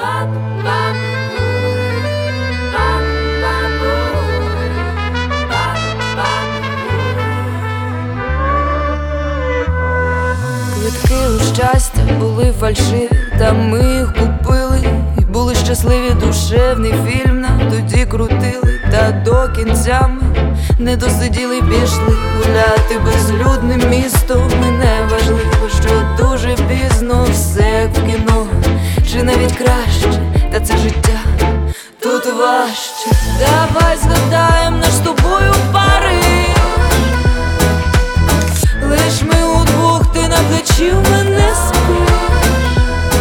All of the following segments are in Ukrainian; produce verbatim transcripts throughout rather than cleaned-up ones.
Квитки у щастя були фальшиві, та ми їх купили і були щасливі. Душевний фільм нам тоді крутили, та до кінця ми не досиділи, пішли гуляти безлюдним містом. І не важливо, що дуже пізно, все як в кіно, чи навіть краще, та це життя тут важче. Давай згадаєм наш з тобою Париж, лиш ми удвох, ти на плечі в мене спиш.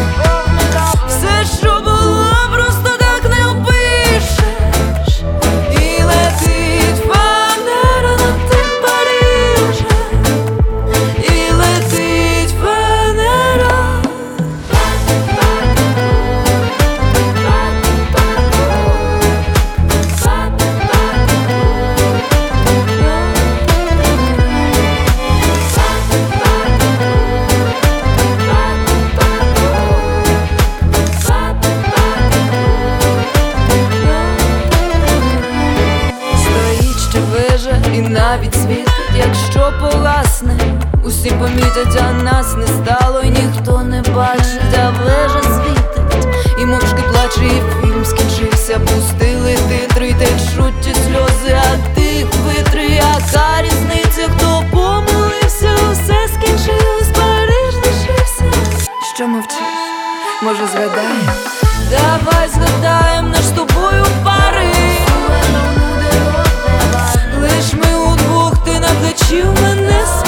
Все, що було, просто так не опишеш. І летить фанера над тим Парижем, і летить фанера. І навіть світить, якщо погасне, усі помітять, а нас не стало, і ніхто не бачить, а вежа світить і мовчки плаче, і фільм скінчився. Пустили титри, течуть ті сльози, а тих витри, яка різниця, хто помилився, усе скінчилось, Париж лишився. Що мовчиш? Може згадаєм? Давай згадаєм наш з тобою Париж, лиш ми удвох, ти на плечі в мене спиш.